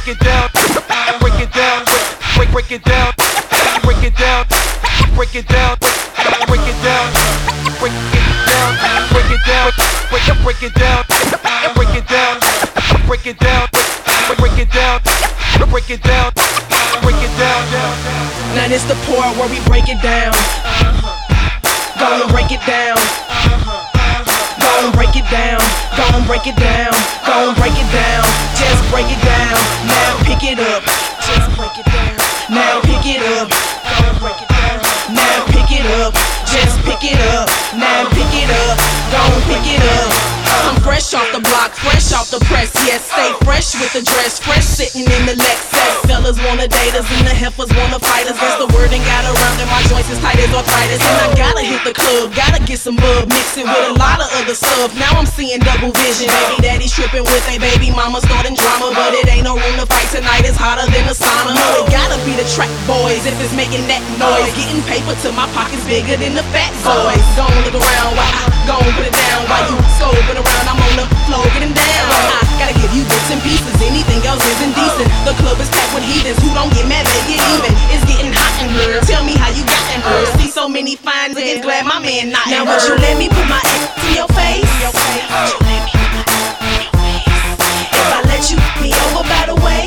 break it down, break it down, break it down, break it down, break it down, break it down, break it down, break it down, break it down, break it down, break it down, break it down, break it down, break it down. Now this the part where we break it down. Go and break it down. Go and break it down. Go and break it down. Go and break it down. Just break it down. Now pick it up. Just break it down. Now pick it up. Go and break it down. Now pick it up. Just pick it up. Now pick it up. Go and pick it up. I'm fresh off the block, fresh off the press, yes, stay fresh with the dress, fresh sitting in the Lexus. Fellas wanna date us and the heifers wanna fight us. Guess the word ain't got around and my joints is tight as arthritis. And I gotta hit the club, gotta get some bub, mix it with a lot of other stuff. Now I'm seeing double vision. Baby daddy's tripping with a baby mama starting drama, but it ain't no room to fight tonight, it's hotter than a sauna. No, it gotta be the track boys if it's making that noise. Getting paper till my pocket's bigger than the fat boys. Gon' look around while I gon' put it down while you scoping around. I'm on the floor getting down. I gotta give you bits and pieces, anything else is indecent. The club is packed with heathens who don't get mad, they get even. It's getting hot in here, tell me how you got in here. See so many fine niggas, glad my man not in here. Now would you let me put my ass to your face? Would you let me put my ass to your face? If I let you be over by the waist?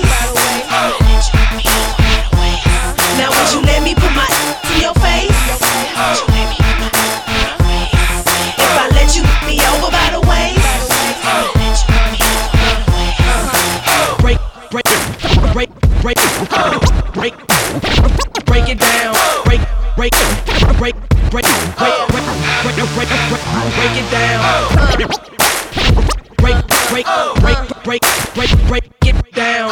Now would you let me put my ass to your face? Would you let me put my ass to your face? If I let you be over by the waist? Break, break, break, break, break, break it down. Break, break, break, break, break, break it down. Break, break, break, break, break it down.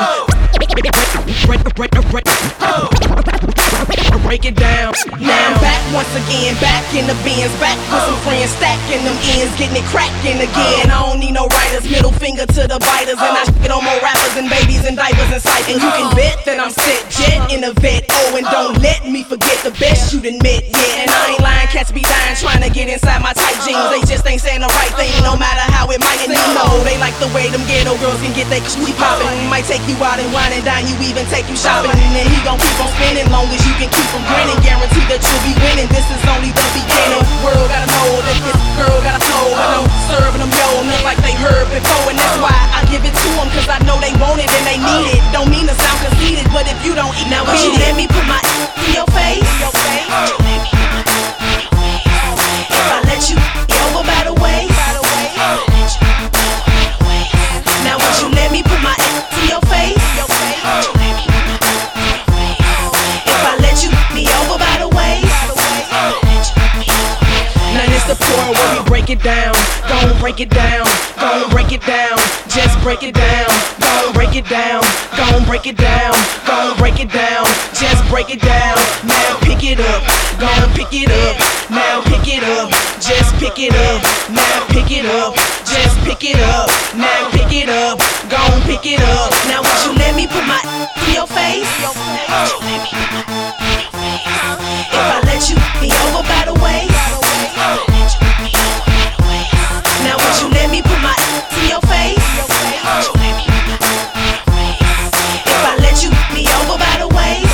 Break it down. Now I'm back once again, back in the bins, back with some friends, stacking them ends, getting it cracking again. I don't need no writers, middle finger to the biters, and I shit on more rappers and babies and diapers and sight. And you can bet that I'm set jet in a vet. Oh, and don't let me forget the best you done met. Yeah, and I ain't lying, cats be dying trying to get inside my tight jeans. They just ain't saying the right thing, no matter how it might. And you know they like the way them ghetto girls can get they sweet poppin'. Might take you out and wine and dine you, even take you shopping. And then he gon' keep on spinning long as you can keep him grinning. Guarantee that you'll be winning, this is only the beginning. World gotta know that this girl got a flow. I know serving them yo, look like they heard before. And that's why I give it to them, cause I know they want it and they need it. Don't mean to sound conceited, but if you don't eat, now would you let me put my in your face? Would you let me put my in your face? If I let you be over by the waist? Now would you let me put my in your face? Would you let me put my in your face? If I let you be over by the waist? Now this the part where we break it down. Gon' break it down. Gon' break it down. Just break it down. Gon' break it down. Gon' break it down. Gon' break it down. Just break it down. Now pick it up. Gon' pick it up. Now pick it up. Just pick it up. Now pick it up. Just pick it up. Now pick it up. Gon' pick it up. Now would you let me put my in your face? Would you let me put my in your face? If I let you be over by the waist? Now would you let me put my in your face? Would you let me put my in your face? If I let you be over by the waist?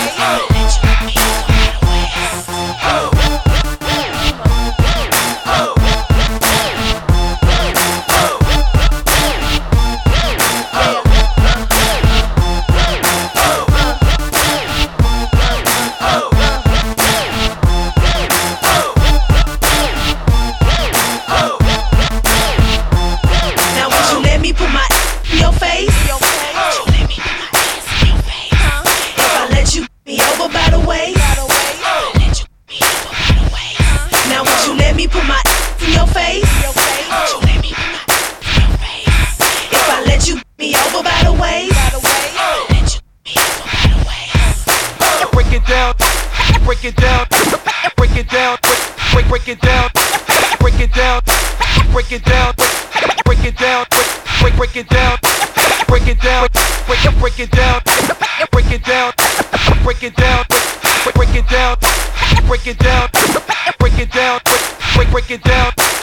Break it down, break it down, break it down, break it down, break it down, break it down, break it down, break it down, break it down, break it down, break it down, break it down, break it down, break it down, break it down, break it down.